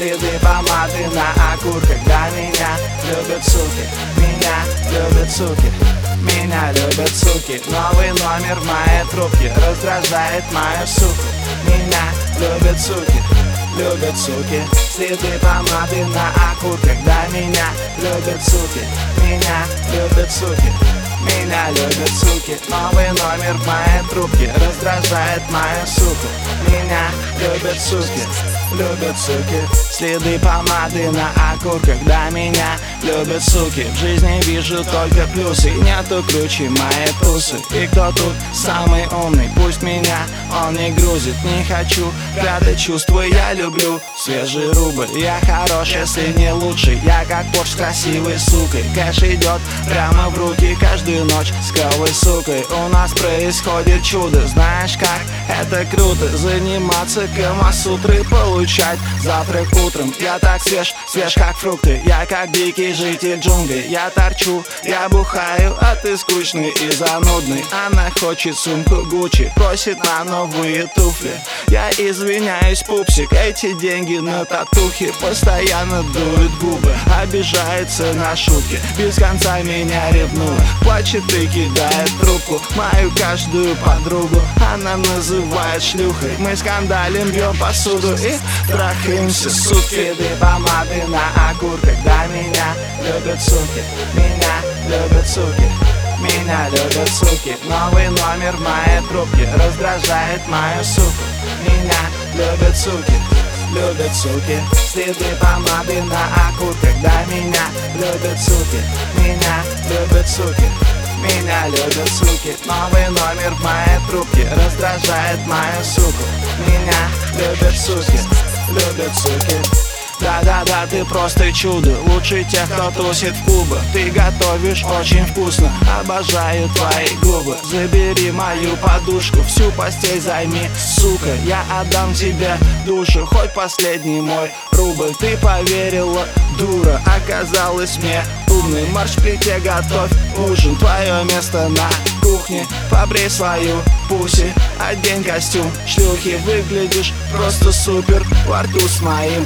следы помады на окурках. Да, меня любят суки, меня любят суки, меня любят суки. Новый номер в моей трубке раздражает мою суку. Меня любят суки, любят суки. Следы помады на окурках. Да, меня любят суки, меня любят суки, меня любят суки. Новый номер в моей трубке раздражает мою суку. Меня любят суки, любят суки. Следы помады на окурках. Да, меня любят суки. В жизни вижу только плюсы, нету ключей моей тусы. И кто тут самый умный? Пусть меня он не грузит. Не хочу прятать чувства, я люблю свежий рубль. Я хорош, если не лучший. Я как Порш с красивой сукой. Кэш идет прямо в руки каждую ночь с клевой сукой. У нас происходит чудо. Знаешь как? Это круто. Заниматься камасутрой, получать завтрак утром. Я так свеж, свеж как фрукты. Я как дикий житель джунглей. Я торчу, я бухаю, а ты скучный и занудный. Она хочет сумку Гуччи, просит на новые туфли. Я извиняюсь, пупсик, эти деньги на татухи. Постоянно дует губы, обижается на шутки. Без конца меня ревнует, плачет и кидает трубку. Мою каждую подругу она называет шлюхой. Мы скандалим, бьем посуду и трахаемся сутки. Следы помады на окурках. Да, меня любят суки, меня любят суки, меня любят суки. Новый номер в моей трубке раздражает мою суку. Меня любят суки, любят суки. Следы помады на окурках. Да, меня любят суки, меня любят суки, меня любят суки. Новый номер в моей трубке раздражает мою суку. Меня любят суки, любят суки. Да-да-да, ты просто чудо, лучше тех, кто тусит в клубах. Ты готовишь очень вкусно, обожаю твои губы. Забери мою подушку, всю постель займи, сука. Я отдам тебе душу, хоть последний мой рубль. Ты поверила, дура, оказалась мне умной. Марш в плите, готовь ужин, твое место на кухне. Побрей свою пуси, одень костюм шлюхи. Выглядишь просто супер во рту с моим.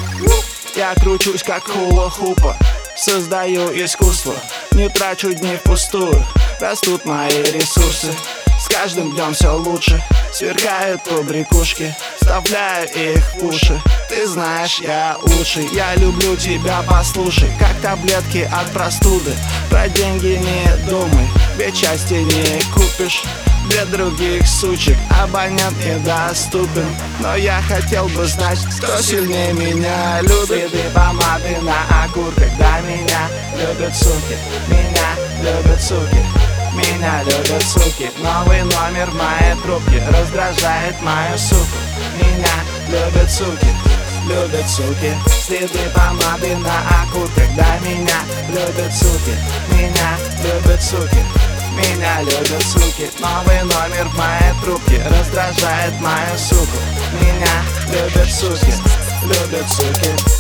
Я кручусь как хула-хупа, создаю искусство. Не трачу дни впустую, растут мои ресурсы. С каждым днем все лучше, сверкают побрякушки. Вставляю их в уши, ты знаешь, я лучший. Я люблю тебя, послушай, как таблетки от простуды. Про деньги не думай, ведь счастья не купишь. Для других сучек абонент недоступен. Но я хотел бы знать, кто сильнее меня любит. Следы помады на окурках. Да, меня любят суки, меня любят суки, меня любят суки. Новый номер в моей трубке раздражает мою суку. Меня любят суки, любят суки. Следы помады на окурках. Да, меня любят суки, меня любят суки, меня любят суки. Новый номер в моей трубке раздражает мою суку. Меня любят суки, любят суки.